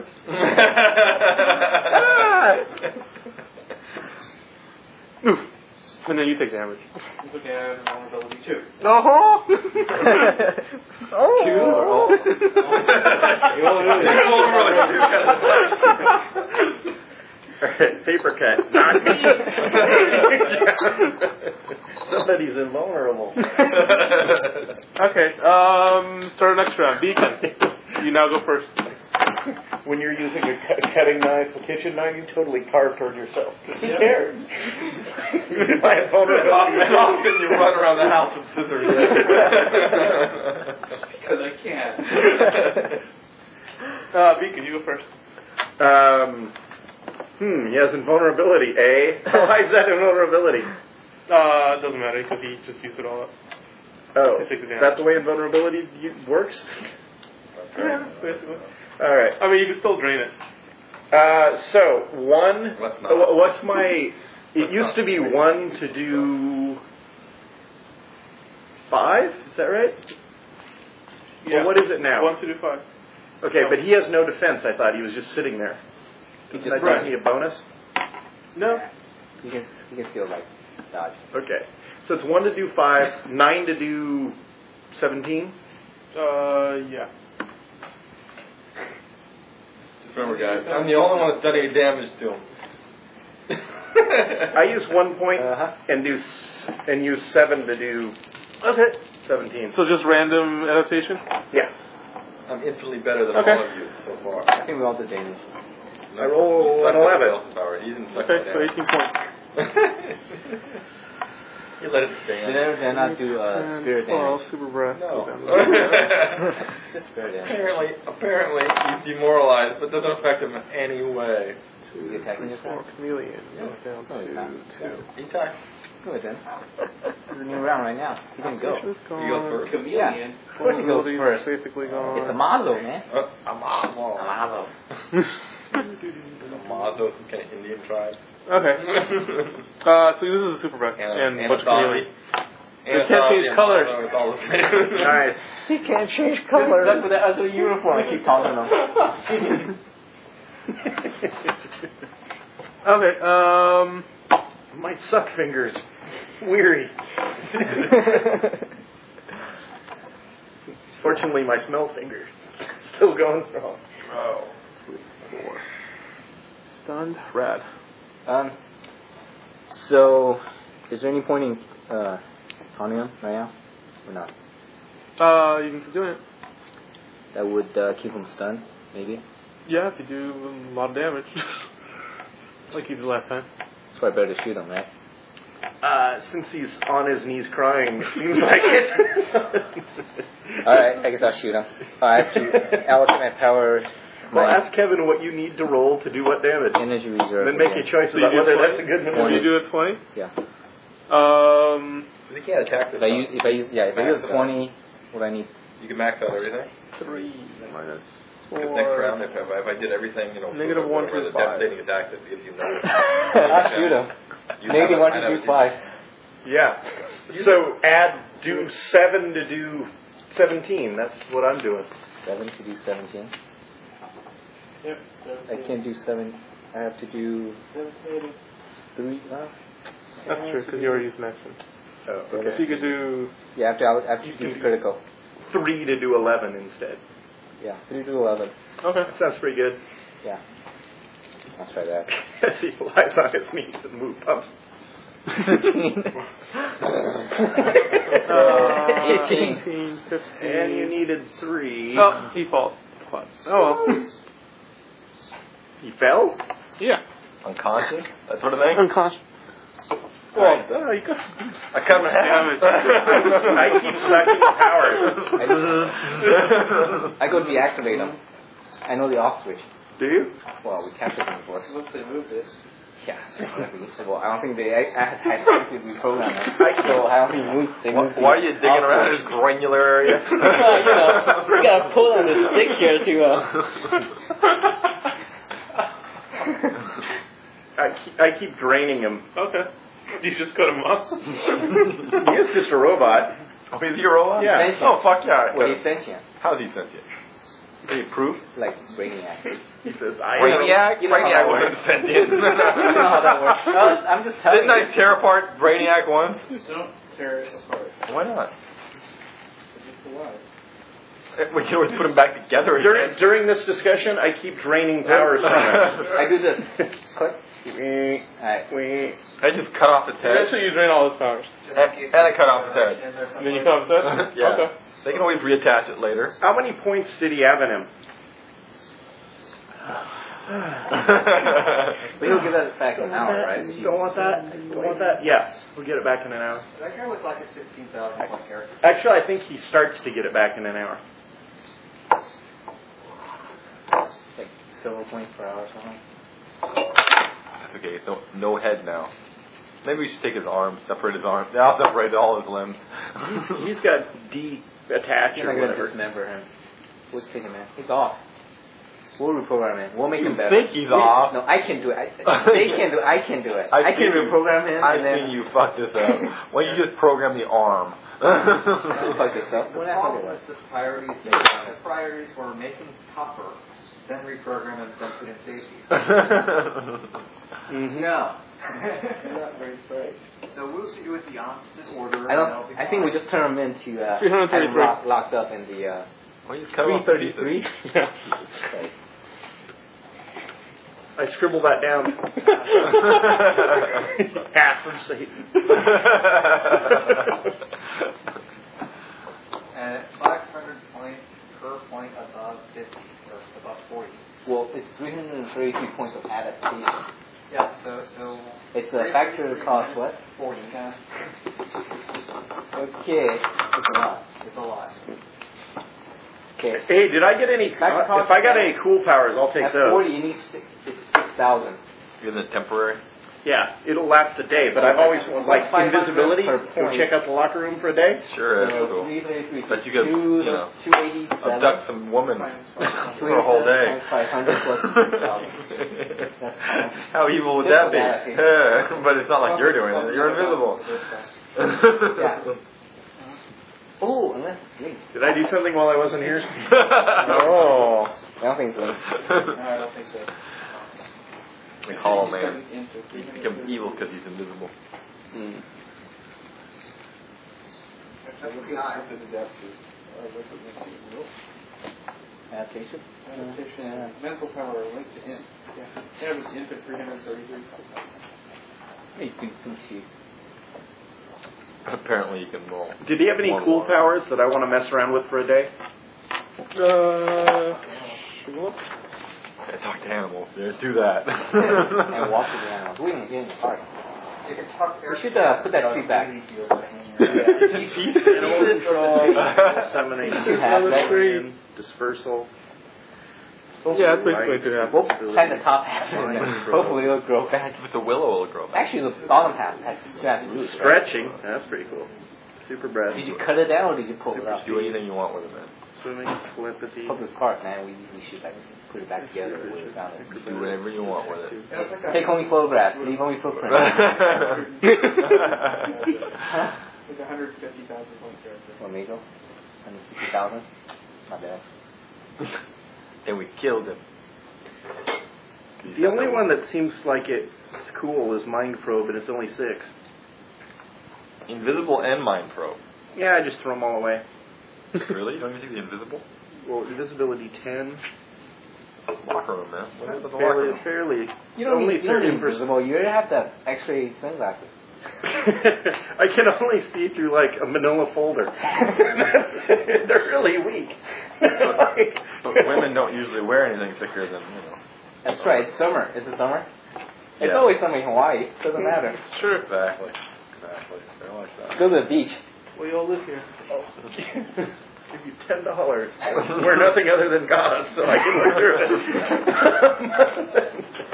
Oof. And then you take damage. He's looking at vulnerability 2. Oh! Paper cut. Not me. Somebody's invulnerable. Okay, start next round. Beacon. You now go first. When you're using a cutting knife, a kitchen knife, you totally carve toward yourself. Who cares? My vulnerability. And often you run around the house with scissors. Because I can't. Beacon, you go first. He has invulnerability, eh? Why is that invulnerability? It doesn't matter because he just used it all up. Oh, Take the damage. that's the way invulnerability works? Yeah, basically. All right. I mean, you can still drain it. So, 1, Let's not. what's my, it used to be 1 to do 5, is that right? Yeah. Well, what is it now? 1 to do 5. Okay, but he has no defense, I thought. He was just sitting there. Doesn't that give me a bonus? No. You can still like dodge. Okay. So it's 1 to do 5, 9 to do 17? Yeah. remember, guys, I'm the only one that's done any damage to him. I use 1 point and use 7 to do 17. So just random adaptation? Yeah. I'm infinitely better than all of you so far. I think we all did damage. I roll an 11. Power. He's in Okay, so 18 points. You let it stand. Did I not do spirit damage? Super breath. No. Just spirit damage. Apparently, he's demoralized, but doesn't affect him in any way. You attacking yourself? Chameleon. Down No, he's not. to 2. He attacks. Go ahead then. It's a new round right now. He can go. He He goes first. Yeah. Of course he goes first. Basically gone. It's a mazo, man. A Mazo. A Mazo, some kind of Indian tribe. Okay. So this is a super breath and a bunch of chameleon. So you can't change colors. It's all the same. Nice. He can't change colors. That's with that ugly uniform. I keep talking to him. Okay. My suck fingers. Weary. Fortunately, my smell finger still going strong. Oh. 4. Stunned. Rad. So, is there any point in taunting him right now? Or not? You can keep doing it. That would keep him stunned, maybe? Yeah, if you do a lot of damage. Like you did last time. It's probably better to shoot him, right? Since he's on his knees crying, it seems like it. Alright, I guess I'll shoot him. I have to allocate my power. Well, ask Kevin what you need to roll to do what damage. Energy reserve. Then make a choice about whether that's a good Can number. you do a 20? Yeah. He can't attack this. If I use 20, what I need? You can max out everything. 3 minus 4. Because next round, if I did everything, Negative 1 the through 5. devastating attack that gives you no. I'll shoot him. Negative 1 to do 5. Yeah. So do 7 to do 17. That's what I'm doing. 7 to do 17. Yep. I can't do 7. I have to do 3. That's true, because you already used an action. Oh, So okay. you could do... Yeah, I have to do critical. 3 to do 11 instead. Yeah, 3 to 11. Okay. Sounds pretty good. Yeah. I'll try that. As he lies on his knees and move pumps. 18. 18, 15. And you needed 3. Oh, he falls. Oh, well. He fell? Yeah. Unconscious? That sort of thing? Unconscious. Well, You got... I cut him in half. I keep sucking powers. I go deactivate them. I know the off switch. Do you? Well, we captured them before. Once they move this. Yeah. Well, I don't think they actively reprogram them. So I don't think they moved. Why are you digging around his granular area? We gotta pull on the stick here to. I keep draining him. Okay. You just cut him off? He is just a robot. Oh, he's your robot? Yeah. Sentient. Oh, fuck yeah. Well, he's sentient. How's he sentient? Any proof? Like Brainiac. He says, I Brainiac? You know how Brainiac that wasn't sentient. You know how that works. No, I'm just telling Didn't I you. tear apart Brainiac once? Don't tear it apart. Why not? It's alive. We can always put them back together again. During this discussion, I keep draining powers from him. I do this. Click. Wee, Alright. wee. I just cut off its head. Eventually you drain all his powers. And I cut off its head. And then you cut off his head? Yeah. Okay. They can always reattach it later. How many points did he have in him? But he'll give that back in an hour, right? Don't want that? Don't want that? Yes. We'll get it back in an hour. That guy was like a 16,000 point character. Actually, I think he starts to get it back in an hour. Like silver points per hour or something. That's okay. No head now. Maybe we should take his arms, separate his arms. Yeah, I'll separate all his limbs. He's got detach You're or not gonna whatever. dismember him. We'll take him in. He's off. We'll reprogram him. We'll make him better. Think he's off? No, I can do it. They can do it. I can do it. I can reprogram him. I've and then seen you fuck this up. Why don't you just program the arm? fuck this up. The What problem happened? is the priorities. The priorities were making tougher, then reprogram and then put in safety. Mm-hmm. No. Not very bright. So we'll do it the opposite order. I think we just turn him into have him 333. locked up in the Why you just cut him off 333? Yeah. I scribble that down. Half from Satan. And 500 points per point above 50 or above 40. Well, it's 333 points of adaptation. Yeah, so it's a factor cost what? 40. Okay. It's a lot. Okay. Hey, did I get any? If I got any cool powers, I'll take at those. 40, you need it's 6,000. Isn't it temporary? Yeah, it'll last a day, but I've always wanted, like, invisibility. Go check out the locker room for a day. Sure, that's cool. But you could, 287. abduct some woman for a whole day. 500 plus 6,000. How evil would that be? But it's not like you're doing it. You're invisible. Yeah. Oh, unless did I do something while I wasn't here? No. I don't think so. No, I don't think so. The Hollow Man. He becomes evil because he's invisible. Adaptation? Adaptation. Mental power linked to him. Yeah. It was int of 333. You can see. Apparently you can roll. Did he have any cool powers that I want to mess around with for a day? Yeah, talk to animals. Yeah, do that. And walk with the animals. We didn't get in the park. We should put that tree back. Animal control, dissemination, dispersal. Yeah, that's basically two half. We'll plant the top half and then hopefully it'll grow back. With the willow will grow back. Actually, the bottom half has roots. Stretching, that's pretty cool. Super breath. Did you cut it down or did you pull it up? Do anything you want with it, man. Swimming, telepathy. Public park, man. We should put it back together. We found it. Do whatever you want with it. Take only photographs. Leave only footprints. Like 150,000 points there. Well, Mego? 150,000? Not bad. And we killed him. The only one that seems like it's cool is Mind Probe, and it's only 6. Invisible and Mind Probe. Yeah, I just throw them all away. Really? You don't even take the invisible? Well, invisibility 10. Locker room, man. What about the locker room? Fairly. You don't only need invisible. You have the X-ray sunglasses. I can only see through like a manila folder. They're really weak. But women don't usually wear anything thicker than, That's right. It's summer. Is it summer? It's always summer in Hawaii. It doesn't matter. It's true. Exactly. They're like that. Let's go to the beach. We all live here. Oh. Give you $10. We're nothing other than God, so I can look through it.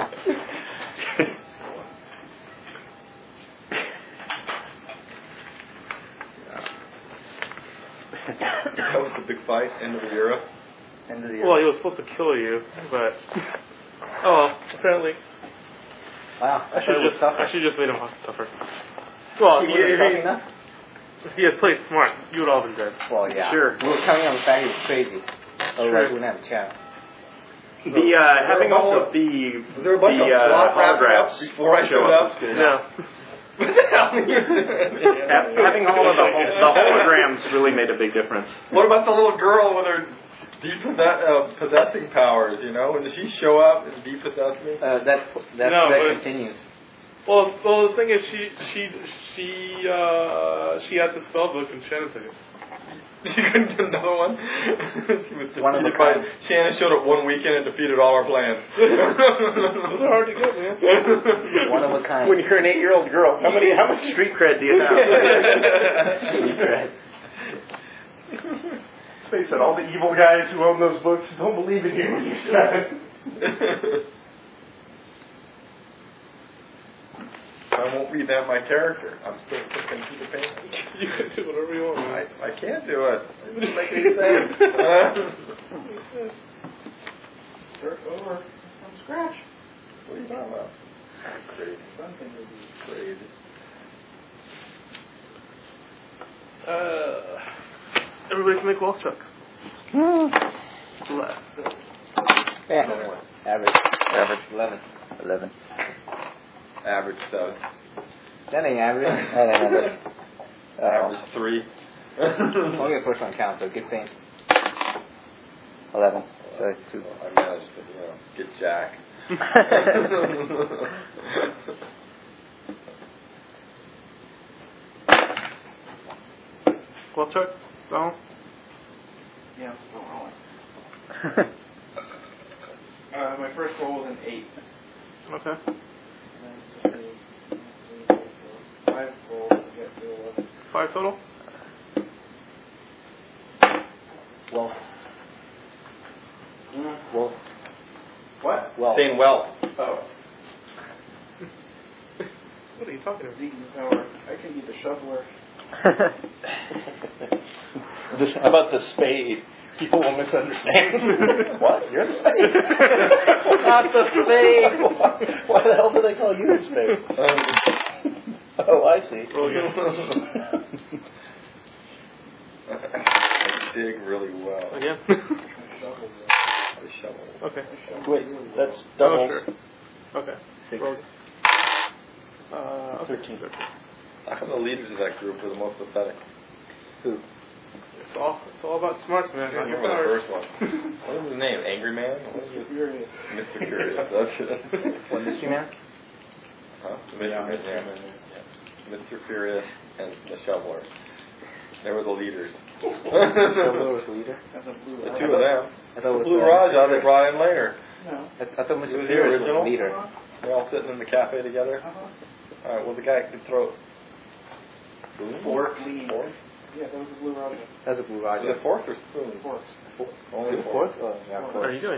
That was the big fight, end of the era. End of the year. Well, he was supposed to kill you, but apparently. Wow. I should just made him tougher. Well, if he had played smart, you would all been dead. Well, yeah. Sure. We were counting on the fact he was crazy. Otherwise, we wouldn't have a chat. Having all of the holograms before I showed up. No. Having all of the holograms really made a big difference. What about the little girl with her possessing powers? When does she show up and depossess me? That continues. Well, the thing is, she had the spell book and Shannon took it. She couldn't get another one. She was one of a kind. Shannon showed up one weekend and defeated all our plans. Those are hard to get, man. One of a kind. When you're an 8-year-old girl, how much street cred do you have? Street cred. Face it, all the evil guys who own those books don't believe in you. I won't revamp my character. I'm still sticking to the paint. You can do whatever you want. I can't do it. It doesn't make any sense. Start over from scratch. What are you talking about? Crazy. Something would be Crazy. Everybody can make wall chucks. Yeah. Average. 11. Average 7. That ain't average. That ain't average. Average 3. Only the first one counts, so good thing. 11. So 2. I managed to, get Jack. Well, check. No. Yeah, I'm still rolling. My first roll was an 8. Okay. And then 5 rolls to get to 11. 5 total? Well. Well. What? Well. Saying well. Oh. What are you talking about? Eating power. I can be the shoveler. How about the spade? People will misunderstand. What? You're the spade? Not the spade. Why the hell do they call you the spade? Oh, I see. Oh, yeah. I dig really well. Again? The shovel. Okay. Wait, that's Oh, doubles. sure. Okay. 6. Roll. Okay. 13. How come the leaders of that group were the most pathetic? Who? It's all about smarts, man. I remember the first one. What was his name? Angry Man? What was it? Furious. Mr. Curious. That's it. What, Mystery Man? Huh? Mr. Mr. Furious and the Shoveler. They were the leaders. Shoveler was the leader? That's a blue The eye. two of them. I thought it was Blue Raja they brought in later. No. I thought Mr. It was the Furious was original? the leader. They're all sitting in the cafe together. Alright, well the guy could throw Forks. Forks? Yeah, that was a blue Raja. That's a Blue Is Raja. it forks or spoons? Forks. Only Fourth? forks. Oh, yeah, of What course. are you doing?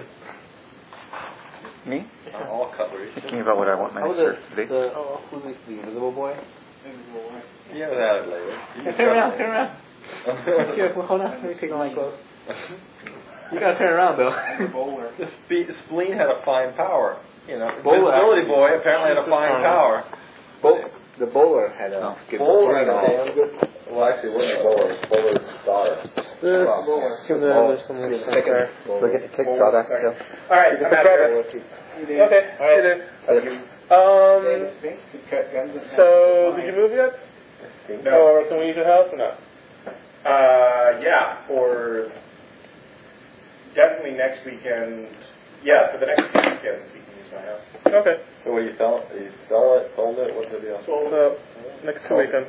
Me? All cutlery. Thinking about what I want my How was shirt to be. Who's the invisible boy? Invisible White. You have that later. Turn around, turn around. Careful, hold on. Let me take on my clothes. You gotta turn around though. The bowler. The spleen had a fine power. You know, Bowler Invisibility actually- Boy apparently had a fine power. The bowler had a good Bowler had a personality. damn good. Well, actually, it wasn't Bowler. It was Bowler's daughter. There's some The second. So I get to take drawbacks still. Alright, I'm out of here. Okay. Alright. Sphinx could cut guns at So, did you move yet? No. Or can we use your house or not? Yeah, for definitely next weekend. Yeah, for the next 2 weekends we can use my house. Okay. So, what, you sell it? Sold it? What's the deal? So, next 2 weekends.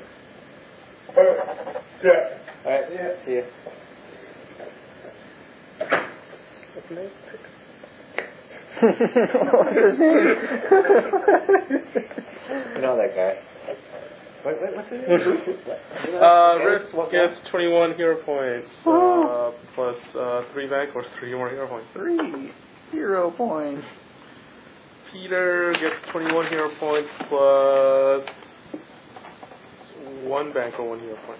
Yeah. Alright, see ya. What's the name? What's his name? You know that guy. What's his name? Risk gets 21 hero points, plus 3 back or 3 more hero points. 3 hero points. Peter gets 21 hero points, plus 1 back or 1 hero point.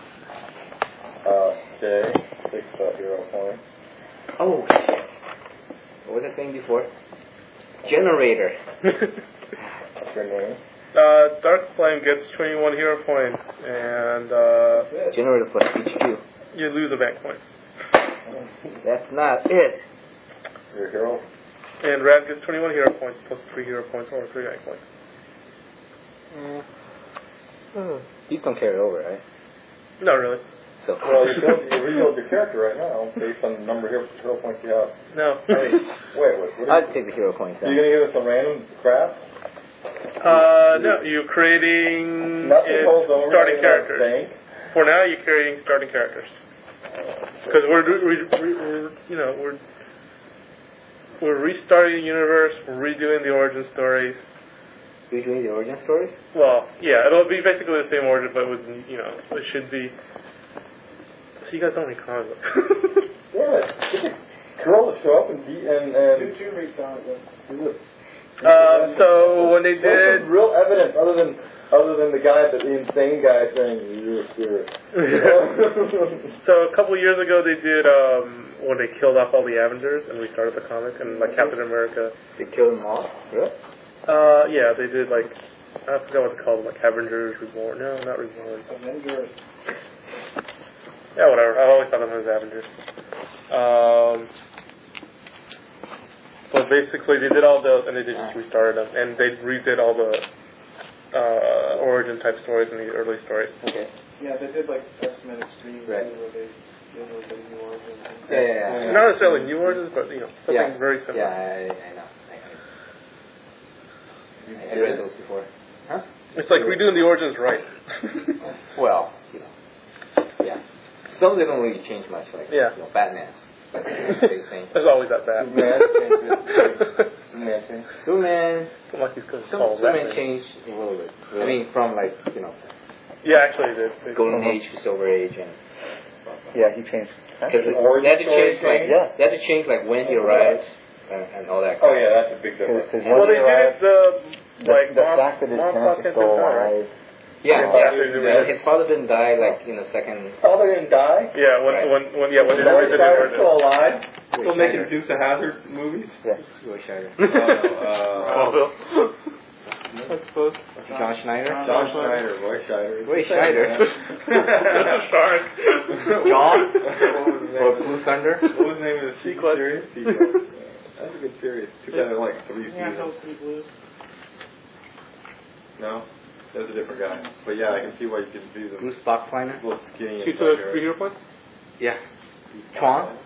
Jay, 6 hero points. Oh, what was that thing before? Generator. What's your name? Dark Flame gets 21 hero points, and Generator plus HQ. you lose a back point. That's not it. Your hero? And Rat gets 21 hero points, plus 3 hero points or 3 back points. He's gonna carry it over, right? Not really. So. Well, you rebuild your character right now based on the number of hero points you have. No. Wait. I'd take the hero points. Are you going to give us some random crap? No, you're creating Nothing holds over. starting characters. Bank. For now, you're creating starting characters. Because we're restarting the universe, we're redoing the origin stories. Redoing the origin stories? Well, yeah, it'll be basically the same origin, but with, it should be. So you guys don't read comic books. Yeah, Curl will show up and Two read comic books. So when they did real evidence other than the guy, the insane guy saying you're a spirit. So a couple years ago they did when they killed off all the Avengers and restarted the comic, and like Captain America. They killed them all? Really? Yeah, they did I forgot what they called them, like Avengers Reborn. No, not Reborn. Avengers. Yeah, whatever. I always thought of them as Avengers. But basically, they did all those, and they just restarted them, and they redid all the origin type stories in the early stories. Okay. Yeah, they did like X-Men Extreme, Right. where they did a new origin. Yeah. Not necessarily new origins, but something very similar. Yeah, I know. I read those before. Huh? It's like redoing the origins right. Well, yeah. Some of them don't really change much, like Batman. But stay the same. There's always that bad. Superman. Superman Batman. changed a little bit. I mean, from like Yeah, actually, it did. Golden Age to Silver Age, and Yeah, he changed. because they had to change they had to change like when he arrived and all that. Oh yeah, that's a big difference. Well, they did it the fact that his parents are still alive. Yeah, his father didn't die like in the second. Father didn't die? Yeah, when they did Scheider it. still alive? Still making Dukes of Hazzard movies? Yeah. Roy Scheider. Smallville. I suppose. John Schneider. John Schneider, Roy Scheider. Roy Scheider. Shark. John. Or Blue Thunder. What was the name of the series? Sequest. That's a good series. Took that in like 3 seasons. Yeah, that was pretty blue. No? That was a different guy. But yeah, I can see why you can see them. Bruce Boxleitner. Little skinny She and took funny, 3 hero points? Yeah. Tron.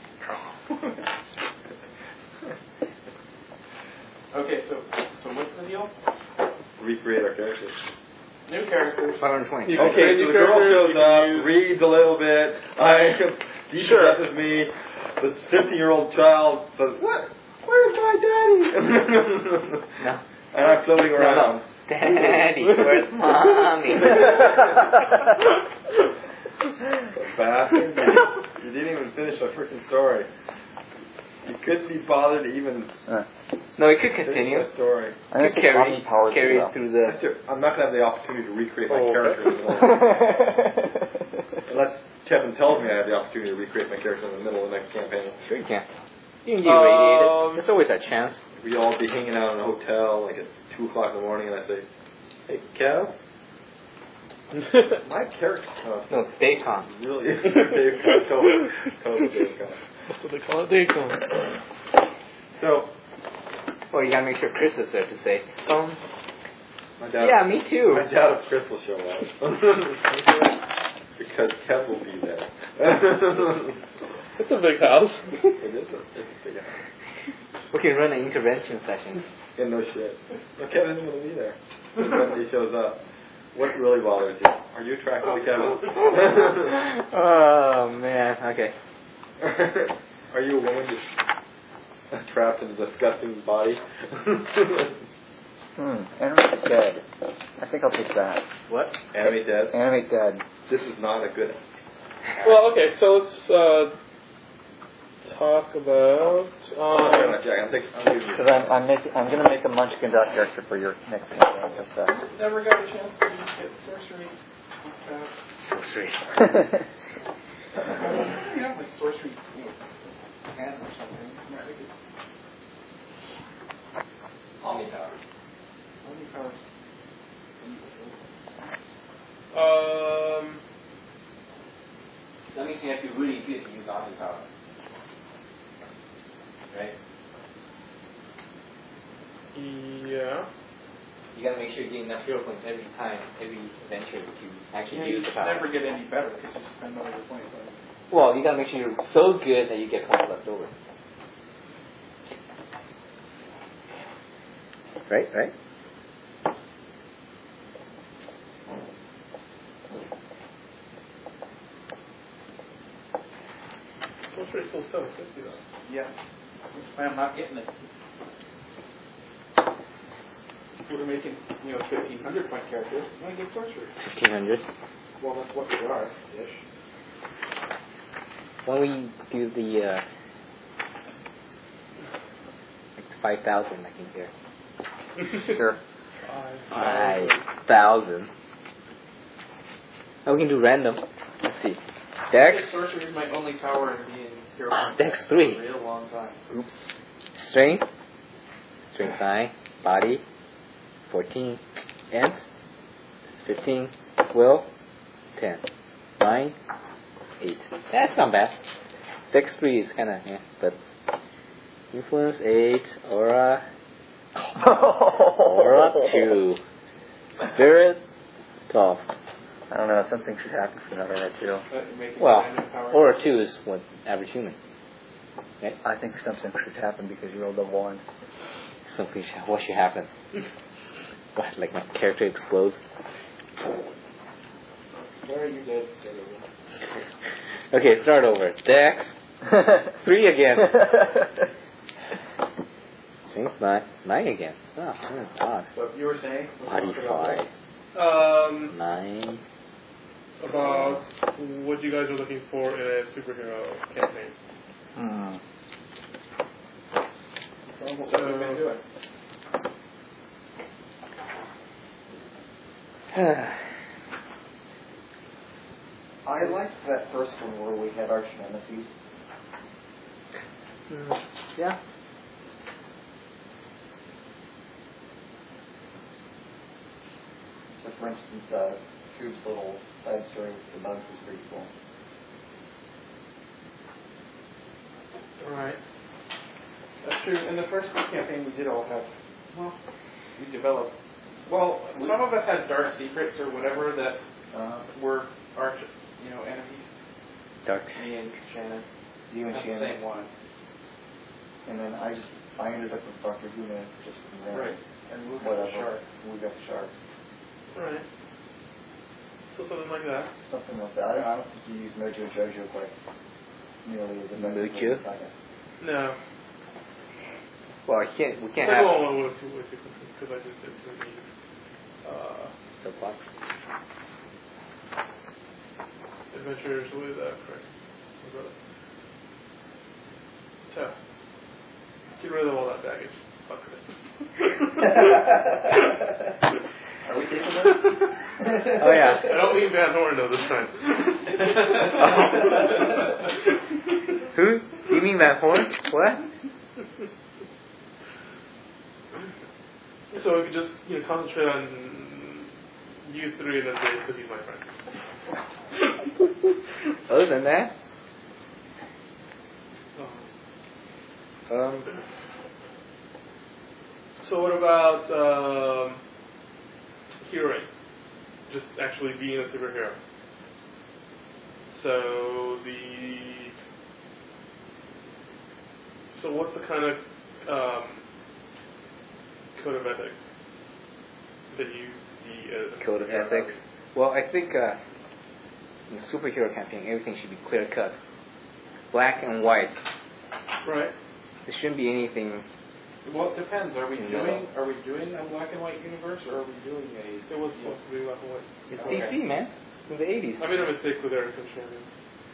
Okay, so what's the deal? Recreate our characters. New characters. 520. You can Okay, create so new the girl characters, shows you can up, use- reads a little bit. He possesses me. The 15-year-old child says, "What? Where's my daddy?" No. And I'm floating around. Daddy, where's mommy? Bastard. You didn't even finish the freaking story. You couldn't be bothered to even No, it could finish continue. the story. I think Could Omni powers carry as well. through the. I'm not going to have the opportunity to recreate my Oh, okay. character in the middle. Unless Kevin tells me I have the opportunity to recreate my character in the middle of the next campaign. Sure you can. You can get irradiated. There's always that chance. We all be hanging out in a hotel like at 2 o'clock in the morning, and I say, "Hey, Kev, my character." No, daytime. Really? Dave Cohn. That's what they call it, Daycon. So, Well, you gotta make sure Chris is there to say, my dad. yeah, me too. My dad of Chris will show up because Kev will be there. It's a big house. It's a big house. We can run an intervention session. Yeah, no shit. No, Kevin isn't going to be there. When he shows up. What really bothers you? Are you attracted to Kevin? Oh man. Okay. Are you a woman just trapped in a disgusting body? Animate Dead. I think I'll take that. What? Animate Dead? Animate Dead. This is not a good... Well, okay, so let's talk about. Jack, I'm using Because I'm going to make a Munchkin dot character for your next campaign. Just that. Never got a chance to get sorcery. Sorcery. Yeah, like sorcery, hand or something. Omnipower. Omnipower. That means you have to be really good to use Omnipower. Right? Yeah. You gotta make sure you get enough hero points every time, every adventure to actually You use the power. never get any better because you spend all your points on it. Well, you gotta make sure you're so good that you get points left over. Right? Sorcery's still 750 though. Yeah. That's why I'm not getting it. If we were making, 1,500 point characters, you only get sorcery. 1,500. Well, that's what they are, ish. When we do the like 5,000, I think here. Sure. 5,000. Oh, we can do random. Let's see. Dex. Sorcery is my only power in being hero points Dex for 3. a real long time. Oops. Strength. Strength 9. Body. 14. Int. 15. Will. 10. 9. 8. That's not bad. Dex 3 is kind of, but influence 8. Aura. Aura 2. Spirit 12. I don't know. Something should happen for another head too. Well, Aura 2 is what average human. I think something should happen because you rolled a 1. Something what should happen? What, like my character explodes? Sorry, you did. Okay, start over. Dex. 3 again. Think 9 again. Oh, that's odd. So if you were saying... Modify. 9. About what you guys are looking for in a superhero campaign. What have we been doing? I liked that first one where we had arch nemesis. Yeah. So, for instance, Coop's little side story with the bugs is pretty cool. Right. That's true. In the first campaign, we did all have, we developed, some of us had dark secrets or whatever that were arch, enemies. Dark. Me and Shannon. You and Shannon. The same one. And then I ended up with Dr. Huna just from there. Right. And we got the sharks. We got the sharks. Right. So something like that. Something like that. I don't think you use Mojo Jojo quite nearly as effectively Mojo? as I did. No. Well, we can't I have... go on with two because I just did too many. Subplot. Adventures with Chris, my brother. So, get rid of all that baggage. Fuck Chris. Are we taking that? Oh, yeah. I don't mean Van Horn though this time. Who? You mean Van Horn? What? So we could just concentrate on you three and then Dave because he's my friend. Other than that? So what about heroing? Just actually being a superhero. So what's the kind of code of ethics that you see as Code of ethics? Well, I think in the superhero campaign, everything should be clear cut. Black and white. Right. There shouldn't be anything... Well, it depends. Are we doing a black and white universe, or are we doing a? It was supposed to be black and white. It's DC, man. In the 80s. I made a mistake with Eric and Shannon.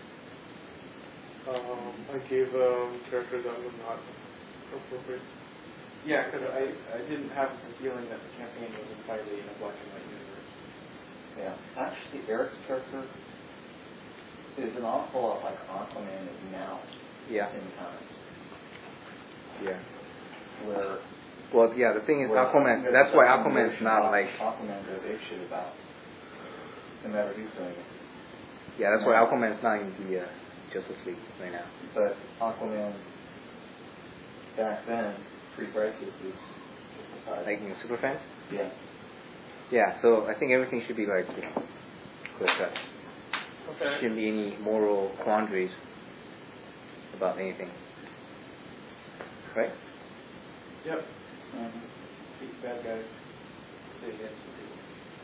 I gave characters that were not appropriate. Yeah, because I didn't have the feeling that the campaign was entirely in a black and white universe. Yeah. Actually, Eric's character is an awful lot like Aquaman is now in the comics. Yeah. Where the thing is Aquaman, that's why Aquaman's not like... Aquaman goes apeshit about, no matter who's doing it. Yeah, that's why Aquaman's not in the Justice League right now. But Aquaman, back then, pre-crisis, was... Like in Superfan? Yeah. Yeah, so I think everything should be like, clear cut. Okay. Shouldn't be any moral quandaries about anything. Right? Yep. Beat bad guys. Say yes to people.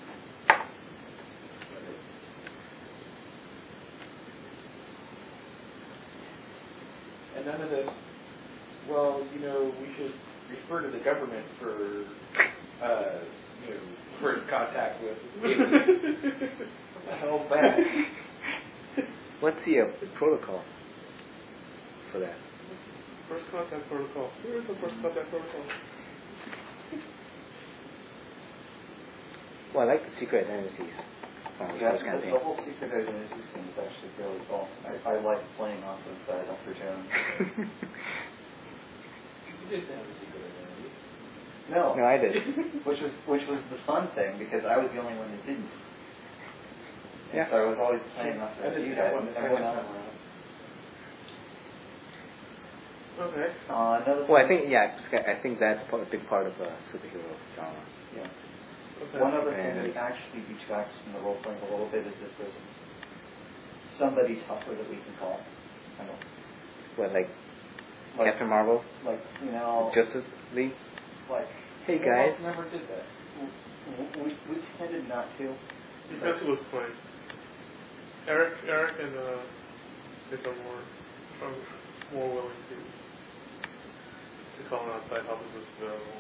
And none of this, we should refer to the government for, first contact with aliens. What the hell's that? What's the protocol for that? First contact protocol. Where is the first contact protocol? Well, I like the secret identities from the first campaign. The whole secret identity scene is actually fairly cool. I like playing off of Dr. Jones. You didn't have a secret identity. No, I did. which was the fun thing because I was the only one that didn't. And Yeah. so I was always playing off of you guys. And everyone else. Okay. Well, I think that's a big part of a superhero genre. Yeah. Okay. One other thing that actually detracts from the role playing a little bit is if there's somebody tougher that we can call. I don't. What, like Captain Marvel? Like Justice League? Like. Hey guys. Never did that. We tended not to. Depends who was playing. Eric and Nick are more willing to call an outside help if it's available.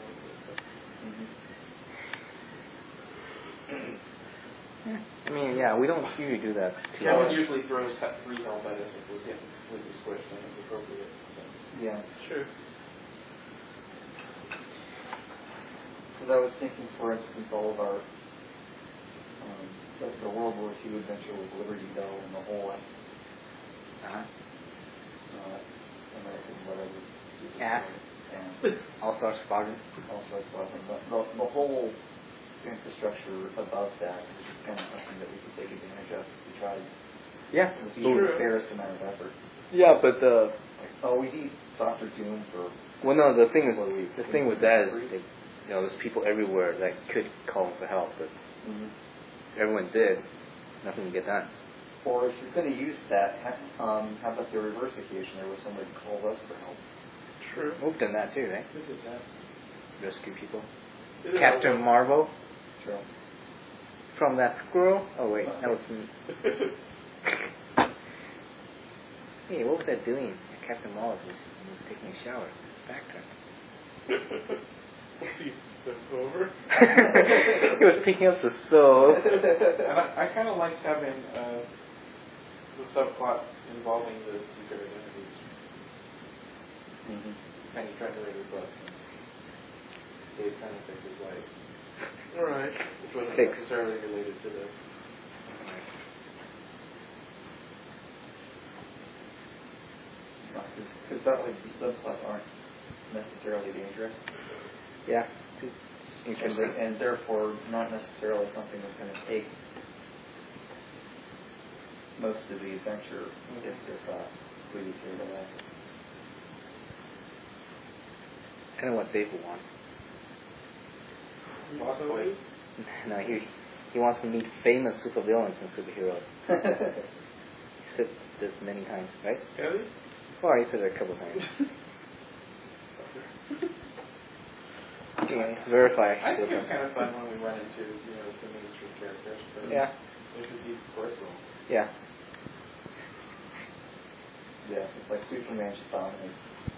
I mean, yeah, we don't usually do that. Kevin usually throws 3 help at us if we get completely squished and it's appropriate. So. Yeah. Sure. Because I was thinking, for instance, all of our the World War II adventure with Liberty Bell and the whole American whatever. Yeah. And All-Star Squadron. All-Star Squadron. The whole infrastructure above that is just kind of something that we could take advantage of if we tried. Yeah. It would be the fairest amount of effort. Yeah, but we need Dr. Doom for. well, no, the thing with that is that, there's people everywhere that could call for help, but everyone did. Nothing to get done. Or if you're going to use that, how about the reverse occasion where somebody calls us for help? True. We've done that too, right? Who did that? Rescue people. It is Captain helpful. Marvel True. from that squirrel. Oh wait, that was. Hey, what was that doing? Captain Marvel was taking a shower. Back turn. Over. He was picking up the soap. And I kind of liked having the subplots involving the secret identities. Penny tried to read his book. Dave kind of fixed his life. Alright. Which wasn't Fix. necessarily related to this. Because that way the subplots aren't necessarily dangerous. Yeah. And therefore not necessarily something that's going to take most of the adventure if we carried away. Kind of what Dave would want. Lost boys. No, he wants to meet famous supervillains and superheroes. He said this many times, right? Ellie? Well, he said it a couple of times. Okay, verify. I think it's kind of fun when we run into, the mainstream characters. But Yeah. They should be personal. Yeah. Yeah, it's like Superman just dominates.